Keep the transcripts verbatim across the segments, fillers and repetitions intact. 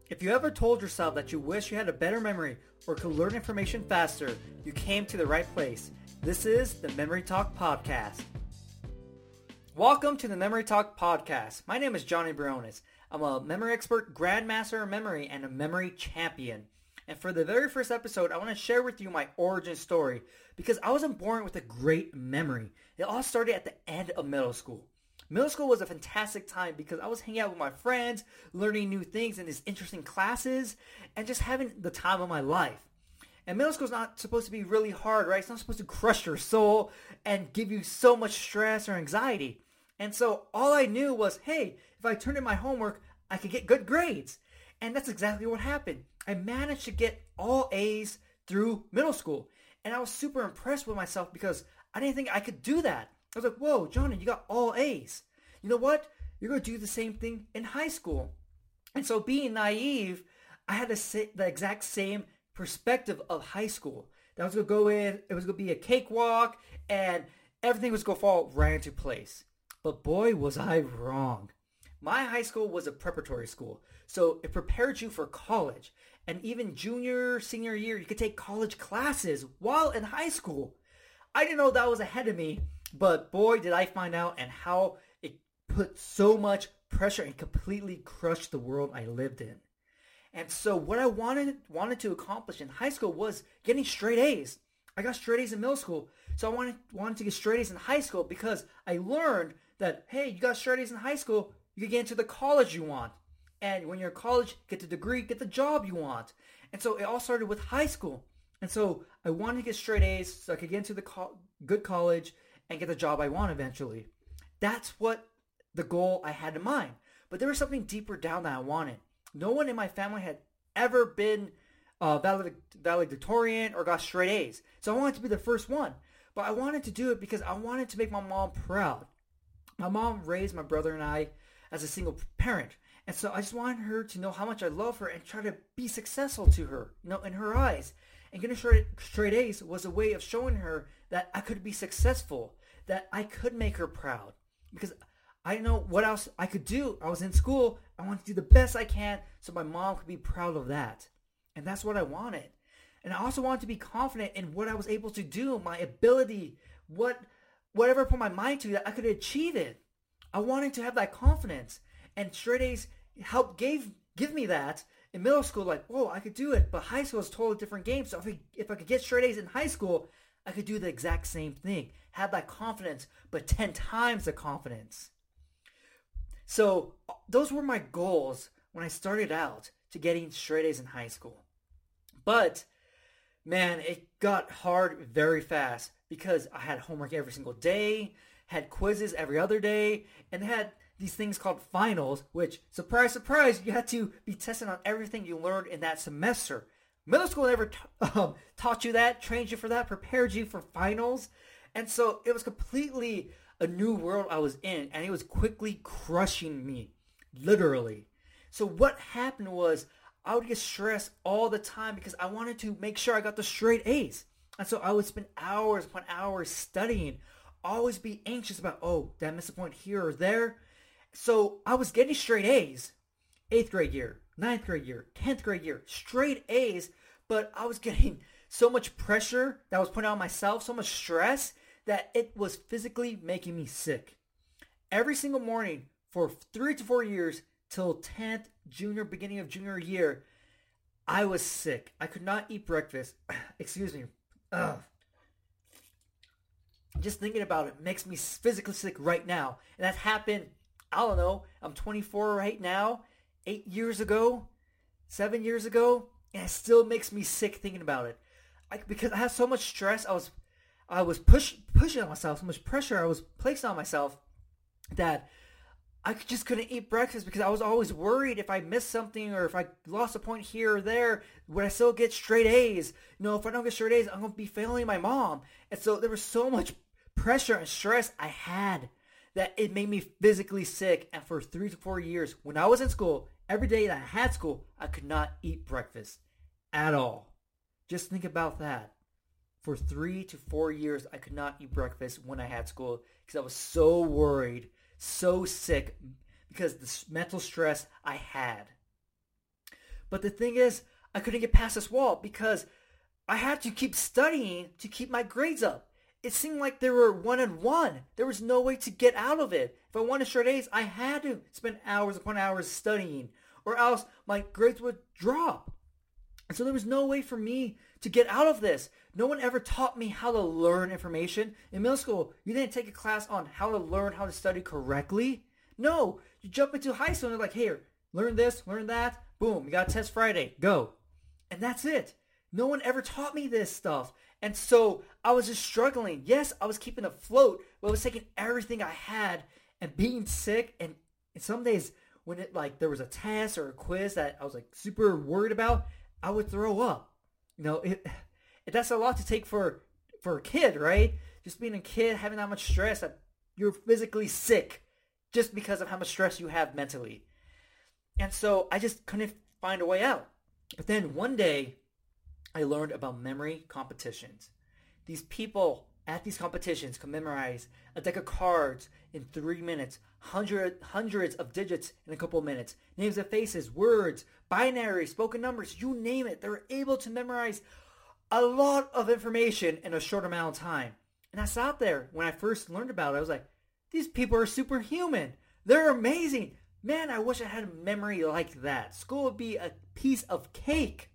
If you ever told yourself that you wish you had a better memory or could learn information faster, you came to the right place. This is the Memory Talk Podcast. Welcome to the Memory Talk Podcast. My name is Johnny Briones. I'm a memory expert, grandmaster of memory, and a memory champion. And for the very first episode, I want to share with you my origin story because I wasn't born with a great memory. It all started at the end of middle school. Middle school was a fantastic time because I was hanging out with my friends, learning new things in these interesting classes, and just having the time of my life. And middle school is not supposed to be really hard, right? It's not supposed to crush your soul and give you so much stress or anxiety. And so all I knew was, hey, if I turned in my homework, I could get good grades. And that's exactly what happened. I managed to get all A's through middle school. And I was super impressed with myself because I didn't think I could do that. I was like, whoa, Johnny, you got all A's. You know what? You're going to do the same thing in high school. And so being naive, I had the, the exact same perspective of high school. That was going to go in, it was going to be a cakewalk, and everything was going to fall right into place. But boy, was I wrong. My high school was a preparatory school, so it prepared you for college. And even junior, senior year, you could take college classes while in high school. I didn't know that was ahead of me, but boy, did I find out and how it put so much pressure and completely crushed the world I lived in. And so what I wanted wanted to accomplish in high school was getting straight A's. I got straight A's in middle school, so I wanted, wanted to get straight A's in high school because I learned that, hey, you got straight A's in high school, you can get into the college you want. And when you're in college, get the degree, get the job you want. And so it all started with high school. And so I wanted to get straight A's so I could get into the co- good college and get the job I want eventually. That's what the goal I had in mind. But there was something deeper down that I wanted. No one in my family had ever been uh, valedict- valedictorian or got straight A's. So I wanted to be the first one. But I wanted to do it because I wanted to make my mom proud. My mom raised my brother and I as a single parent. And so I just wanted her to know how much I love her and try to be successful to her, you know, in her eyes. And getting straight, straight A's was a way of showing her that I could be successful, that I could make her proud. Because I didn't know what else I could do. I was in school. I wanted to do the best I can so my mom could be proud of that. And that's what I wanted. And I also wanted to be confident in what I was able to do, my ability, what whatever I put my mind to, that I could achieve it. I wanted to have that confidence. And straight A's helped gave give me that. In middle school, like, whoa, I could do it. But high school is a totally different game. So if I, if I could get straight A's in high school, I could do the exact same thing. Have that confidence, but ten times the confidence. So those were my goals when I started out to getting straight A's in high school. But, man, it got hard very fast because I had homework every single day, had quizzes every other day, and had these things called finals, which, surprise, surprise, you had to be tested on everything you learned in that semester. Middle school never t- um, taught you that, trained you for that, prepared you for finals. And so it was completely a new world I was in, and it was quickly crushing me, literally. So what happened was I would get stressed all the time because I wanted to make sure I got the straight A's. And so I would spend hours upon hours studying, always be anxious about, oh, did I miss a point here or there? So I was getting straight A's, eighth grade year, ninth grade year, tenth grade year, straight A's, but I was getting so much pressure that I was putting on myself, so much stress, that it was physically making me sick. Every single morning for three to four years till tenth, junior, beginning of junior year, I was sick. I could not eat breakfast. Excuse me. Ugh. Just thinking about it makes me physically sick right now. And that happened, I don't know, I'm twenty-four right now, eight years ago, seven years ago, and it still makes me sick thinking about it. I, because I had so much stress, I was I was push, pushing on myself, so much pressure I was placing on myself that I just couldn't eat breakfast because I was always worried if I missed something or if I lost a point here or there, would I still get straight A's? You know, if I don't get straight A's, I'm going to be failing my mom. And so there was so much pressure and stress I had that it made me physically sick. And for three to four years, when I was in school, every day that I had school, I could not eat breakfast at all. Just think about that. For three to four years, I could not eat breakfast when I had school because I was so worried, so sick because the mental stress I had. But the thing is, I couldn't get past this wall because I had to keep studying to keep my grades up. It seemed like they were one and one. There was no way to get out of it. If I wanted straight A's, I had to spend hours upon hours studying, or else my grades would drop. And so there was no way for me to get out of this. No one ever taught me how to learn information. In middle school, you didn't take a class on how to learn how to study correctly. No, you jump into high school and they're like, here, learn this, learn that. Boom, you got a test Friday. Go. And that's it. No one ever taught me this stuff. And so I was just struggling. Yes, I was keeping afloat, but I was taking everything I had and being sick. And, and some days when it like there was a test or a quiz that I was like super worried about, I would throw up. You know, it, it that's a lot to take for for a kid, right? Just being a kid, having that much stress that you're physically sick just because of how much stress you have mentally. And so I just couldn't find a way out. But then one day, I learned about memory competitions. These people at these competitions can memorize a deck of cards in three minutes, hundred, hundreds of digits in a couple of minutes, names of faces, words, binary, spoken numbers, you name it. They're able to memorize a lot of information in a short amount of time. And I sat there when I first learned about it. I was like, these people are superhuman. They're amazing. Man, I wish I had a memory like that. School would be a piece of cake.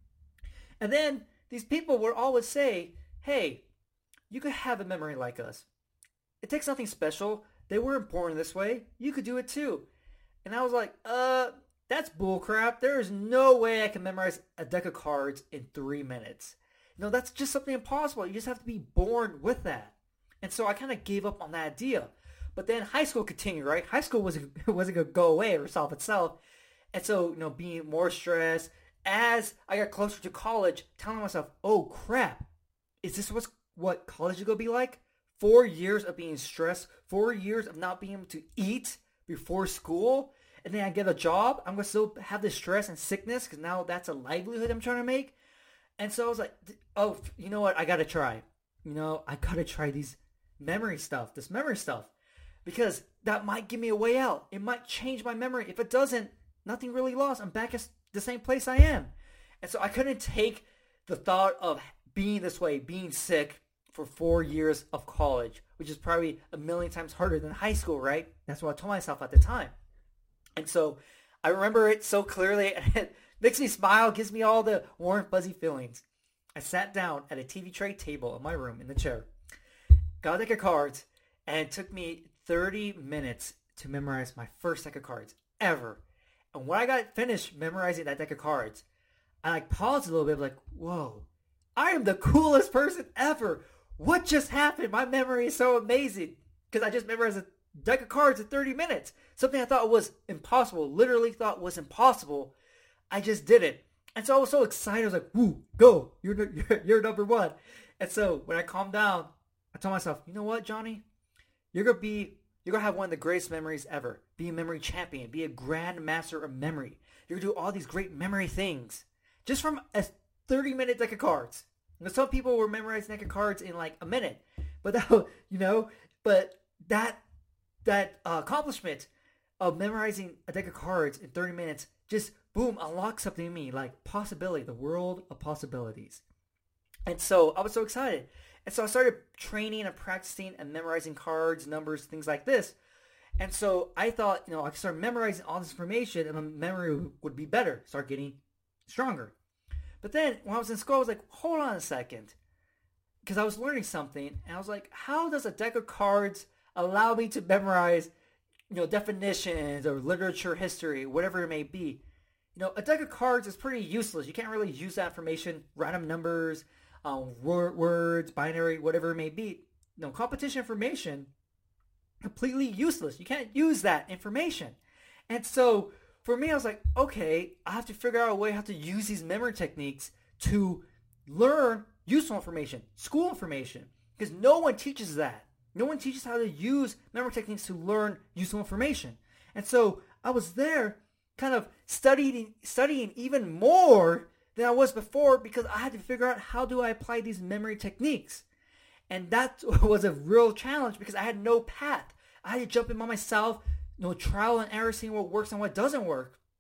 And then these people would always say, hey, you could have a memory like us. It takes nothing special. They weren't born this way. You could do it too. And I was like, uh, that's bullcrap. There is no way I can memorize a deck of cards in three minutes. You know, that's just something impossible. You just have to be born with that. And so I kind of gave up on that idea. But then high school continued, right? High school wasn't, wasn't going to go away or solve itself. And so, you know, being more stressed, as I got closer to college, telling myself, oh crap, is this what's, what college is going to be like? Four years of being stressed, four years of not being able to eat before school, and then I get a job, I'm going to still have this stress and sickness because now that's a livelihood I'm trying to make. And so I was like, oh, you know what? I got to try. You know, I got to try these memory stuff, this memory stuff, because that might give me a way out. It might change my memory. If it doesn't, nothing really lost. I'm back at the same place I am. And so I couldn't take the thought of being this way, being sick for four years of college, which is probably a million times harder than high school, right? That's what I told myself at the time. And so I remember it so clearly, and it makes me smile, gives me all the warm, fuzzy feelings. I sat down at a T V tray table in my room in the chair, got a deck of cards, and it took me thirty minutes to memorize my first deck of cards ever. And when I got finished memorizing that deck of cards, I like paused a little bit, like, whoa, I am the coolest person ever. What just happened? My memory is so amazing because I just memorized a deck of cards in thirty minutes. Something I thought was impossible, literally thought was impossible. I just did it. And so I was so excited. I was like, woo, go. You're, you're, you're number one. And so when I calmed down, I told myself, you know what, Johnny? You're going to be, you're going to have one of the greatest memories ever. Be a memory champion. Be a grand master of memory. You're going to do all these great memory things just from a thirty-minute deck of cards. You know, some people were memorizing deck of cards in like a minute. But that, you know, but that, that uh, accomplishment of memorizing a deck of cards in thirty minutes just, boom, unlocked something in me, like possibility, the world of possibilities. And so I was so excited. And so I started training and practicing and memorizing cards, numbers, things like this. And so I thought, you know, I could start memorizing all this information and my memory would be better, start getting stronger. But then when I was in school, I was like, hold on a second. Because I was learning something. And I was like, how does a deck of cards allow me to memorize, you know, definitions or literature, history, whatever it may be? You know, a deck of cards is pretty useless. You can't really use that information, random numbers, um, word, words, binary, whatever it may be. You know, competition information, completely useless. You can't use that information. And so for me, I was like, okay, I have to figure out a way how to use these memory techniques to learn useful information, school information, because no one teaches that. No one teaches how to use memory techniques to learn useful information. And so I was there kind of studying studying even more than I was before because I had to figure out how do I apply these memory techniques. And that was a real challenge because I had no path. I had to jump in by myself, you know, trial and error, seeing what works and what doesn't work.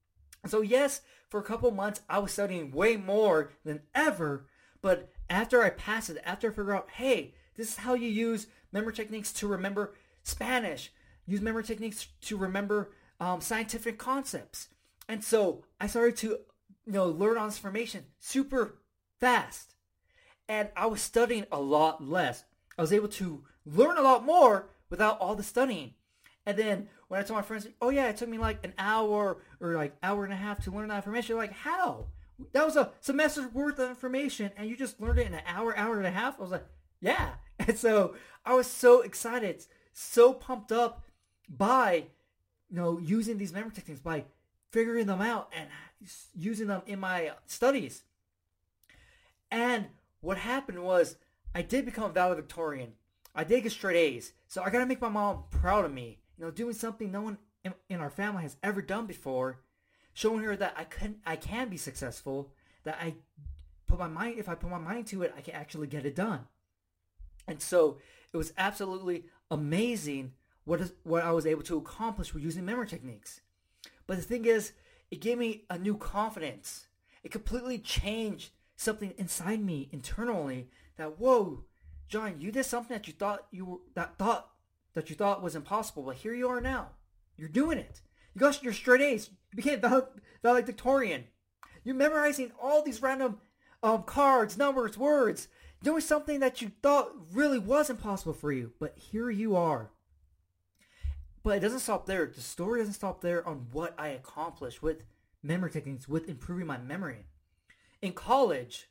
So yes, for a couple months, I was studying way more than ever. But after I passed it, after I figured out, hey, this is how you use memory techniques to remember Spanish. Use memory techniques to remember um, scientific concepts. And so I started to, you know, learn all this information super fast. And I was studying a lot less. I was able to learn a lot more without all the studying. And then when I told my friends, oh yeah, it took me like an hour or like hour and a half to learn that information, they're like, how? That was a semester's worth of information and you just learned it in an hour, hour and a half? I was like, yeah. And so I was so excited, so pumped up by, you know, using these memory techniques, by figuring them out and using them in my studies. And what happened was I did become valedictorian. I did get straight A's. So I got to make my mom proud of me. You know, doing something no one in, in our family has ever done before. Showing her that I can I can be successful. That I put my mind, if I put my mind to it, I can actually get it done. And so it was absolutely amazing what is, what I was able to accomplish with using memory techniques. But the thing is, it gave me a new confidence. It completely changed something inside me internally that, whoa, John, you did something that you thought you were, that thought that you thought was impossible, but here you are now. You're doing it. You got your straight A's. You became valedictorian. You're memorizing all these random um, cards, numbers, words, doing something that you thought really was impossible for you, but here you are. But it doesn't stop there. The story doesn't stop there on what I accomplished with memory techniques, with improving my memory. In college,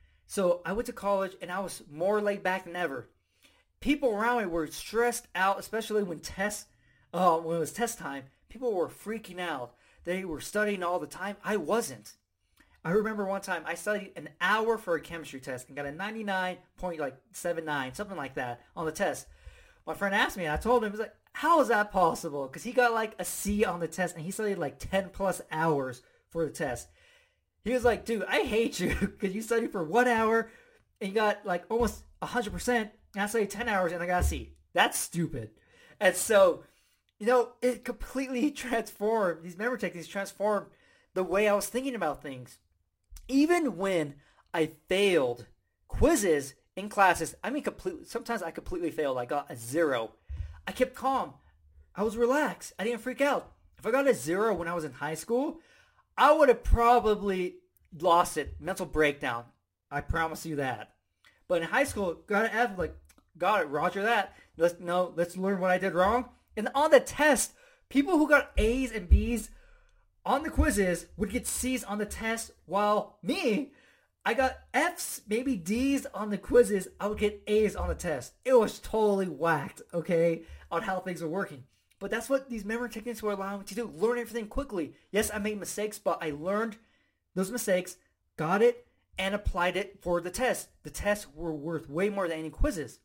so I went to college and I was more laid back than ever. People around me were stressed out, especially when tests, uh, when it was test time. People were freaking out. They were studying all the time. I wasn't. I remember one time I studied an hour for a chemistry test and got a ninety-nine point seven nine, something like that, on the test. My friend asked me, and I told him, he was like, how is that possible? Because he got like a C on the test, and he studied like ten plus hours for the test. He was like, dude, I hate you because you studied for one hour and you got like almost one hundred percent, and I studied ten hours and I got a C. That's stupid. And so, you know, it completely transformed, these memory techniques transformed the way I was thinking about things. Even when I failed quizzes in classes, I mean, completely, sometimes I completely failed. I got a zero. I kept calm. I was relaxed. I didn't freak out. If I got a zero when I was in high school, I would have probably lost it. Mental breakdown. I promise you that. But in high school, got an F, like, got it, roger that. Let's no, let's learn what I did wrong. And on the test, people who got A's and B's on the quizzes would get C's on the test, while me, I got F's, maybe D's on the quizzes. I would get A's on the test. It was totally whacked, okay, on how things are working. But that's what these memory techniques were allowing me to do. Learn everything quickly. Yes, I made mistakes, but I learned those mistakes, got it, and applied it for the test. The tests were worth way more than any quizzes.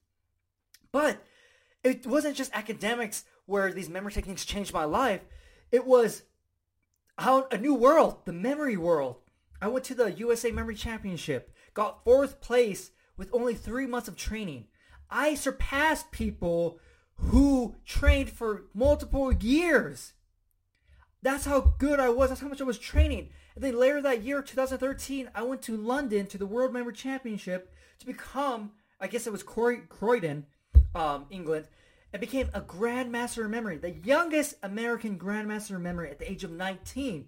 But it wasn't just academics where these memory techniques changed my life. It was out a new world, the memory world. I went to the U S A Memory Championship, got fourth place with only three months of training. I surpassed people who trained for multiple years. That's how good I was. That's how much I was training. And then later that year, twenty thirteen, I went to London to the World Memory Championship to become, I guess it was Croy- Croydon, um, England, and became a Grandmaster of Memory, the youngest American Grandmaster of Memory at the age of nineteen.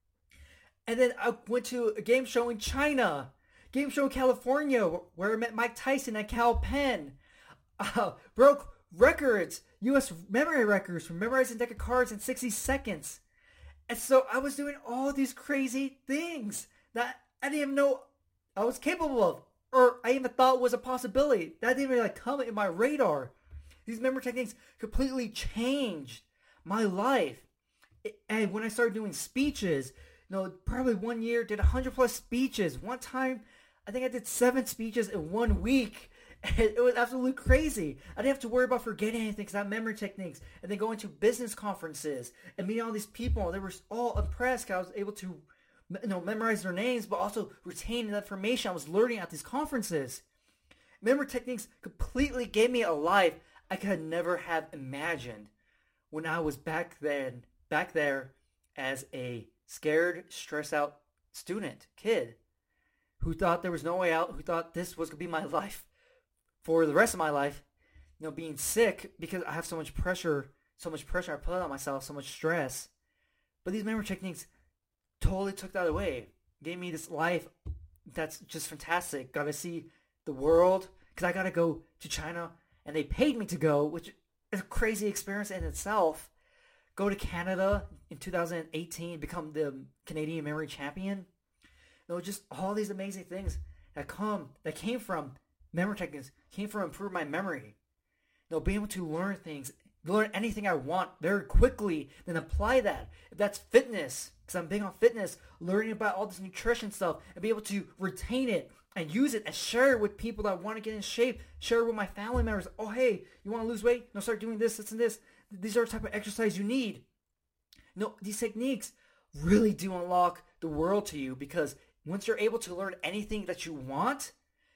And then I went to a game show in China, game show in California, where I met Mike Tyson at Cal Penn. Uh, broke records, U S memory records for memorizing a deck of cards in sixty seconds. And so I was doing all these crazy things that I didn't even know I was capable of, or I even thought was a possibility. That didn't even like come in my radar. These memory techniques completely changed my life. And when I started doing speeches, you know, probably one year did one hundred plus speeches. One time, I think I did seven speeches in one week. And it was absolutely crazy. I didn't have to worry about forgetting anything because I had memory techniques. And then going to business conferences and meeting all these people. They were all impressed because I was able to, you know, memorize their names, but also retain the information I was learning at these conferences. Memory techniques completely gave me a life I could never have imagined when I was back then, back there as a scared, stressed out student, kid, who thought there was no way out, who thought this was going to be my life for the rest of my life, you know, being sick because I have so much pressure, so much pressure I put on myself, so much stress. But these memory techniques totally took that away. Gave me this life that's just fantastic. Got to see the world because I got to go to China and they paid me to go, which is a crazy experience in itself. Go to Canada in two thousand eighteen, become the Canadian memory champion. You know, just all these amazing things that come, that came from memory techniques, came from improving my memory. You know, being able to learn things, learn anything I want very quickly, then apply that. If that's fitness, because I'm big on fitness, learning about all this nutrition stuff and be able to retain it and use it and share it with people that want to get in shape, share it with my family members. Oh, hey, you want to lose weight? No, start doing this, this, and this. These are the type of exercise you need. You know, these techniques really do unlock the world to you because once you're able to learn anything that you want,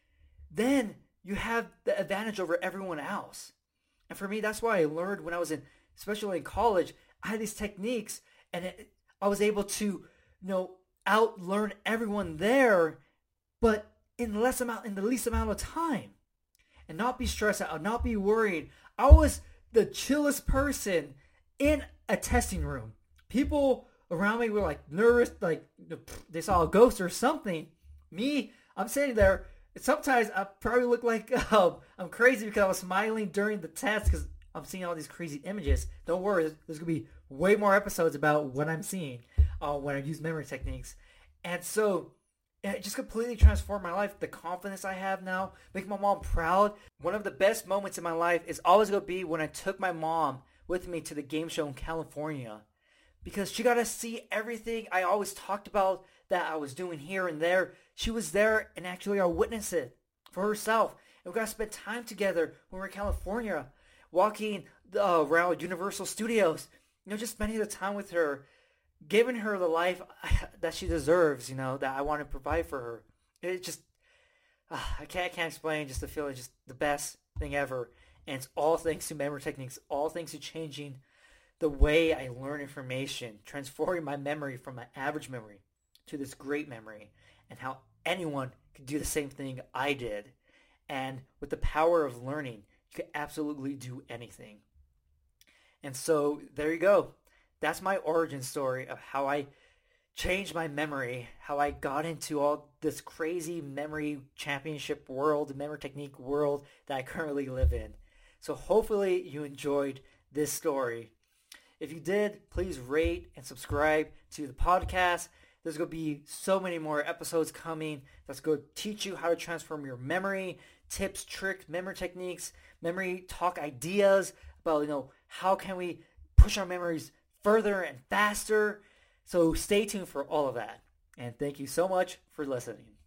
then you have the advantage over everyone else. And for me, that's why I learned when I was in, especially in college, I had these techniques and it, I was able to, you know, out-learn everyone there, but in less amount, in the least amount of time, and not be stressed out, not be worried. I was the chillest person in a testing room. People around me were like nervous, like they saw a ghost or something. Me, I'm sitting there. Sometimes I probably look like um, I'm crazy because I was smiling during the test because I'm seeing all these crazy images. Don't worry, there's going to be way more episodes about what I'm seeing uh, when I use memory techniques. And so it just completely transformed my life. The confidence I have now, making my mom proud. One of the best moments in my life is always going to be when I took my mom with me to the game show in California. Because she got to see everything I always talked about that I was doing here and there. She was there and actually got to witness it for herself. And we got to spend time together when we we're in California, walking uh, around Universal Studios. You know, just spending the time with her, giving her the life that she deserves, you know, that I want to provide for her. It just, uh, I can't, I can't explain just the feeling, just the best thing ever. And it's all thanks to memory techniques, all thanks to changing the way I learn information, transforming my memory from my average memory to this great memory, and how anyone could do the same thing I did. And with the power of learning, you can absolutely do anything. And so there you go. That's my origin story of how I changed my memory, how I got into all this crazy memory championship world, memory technique world that I currently live in. So hopefully you enjoyed this story. If you did, please rate and subscribe to the podcast. There's going to be so many more episodes coming that's going to teach you how to transform your memory, tips, tricks, memory techniques, memory talk ideas about, you know, how can we push our memories further and faster. So stay tuned for all of that. And thank you so much for listening.